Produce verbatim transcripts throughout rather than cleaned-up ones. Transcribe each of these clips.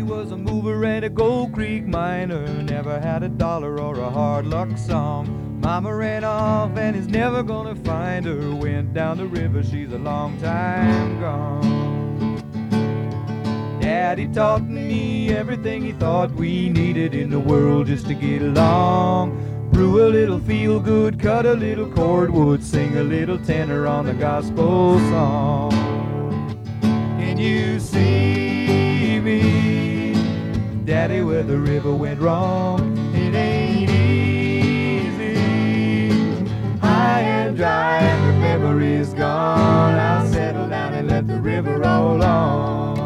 was a mover and a Gold Creek miner, never had a dollar or a hard luck song. Mama ran off and is never gonna find her. Went down the river, she's a long time gone. Daddy taught me everything he thought we needed in the world just to get along. Brew a little feel good, cut a little cordwood, sing a little tenor on the gospel song. Can you see me, Daddy, where the river went wrong? It ain't easy, high and dry, and the memory's gone. I'll settle down and let the river roll on.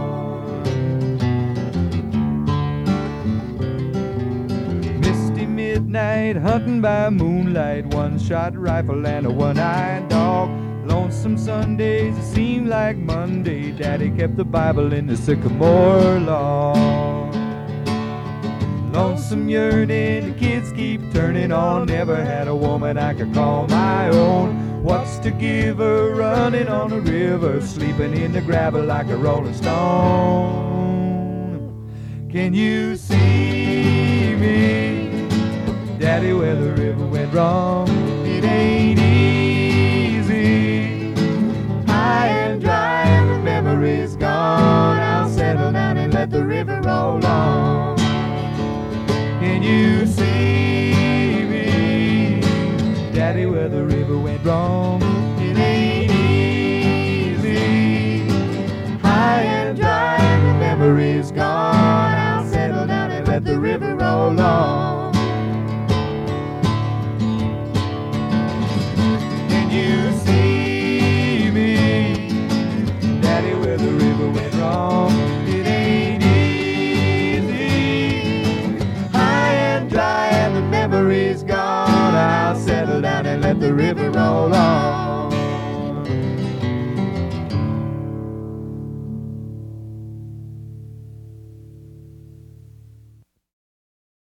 Misty midnight, hunting by moonlight, one-shot rifle and a one-eyed dog. Lonesome Sundays, it seemed like Monday. Daddy kept the Bible in the sycamore log. Lonesome yearning, the kids keep turning on. Never had a woman I could call my own. What's to give her, running on the river, sleeping in the gravel like a rolling stone. Can you see me, Daddy, where the river went wrong? It ain't easy, high and dry, and the memory's gone. I'll settle down and let the river roll on. Can you see me, Daddy, where the river went wrong? It ain't easy, high and dry, and the memory's gone. I'll settle down and let the river roll on. Can you see me, Daddy, where the river went wrong? It ain't easy, high and dry, and the memory's gone. I'll settle down and let the river roll on.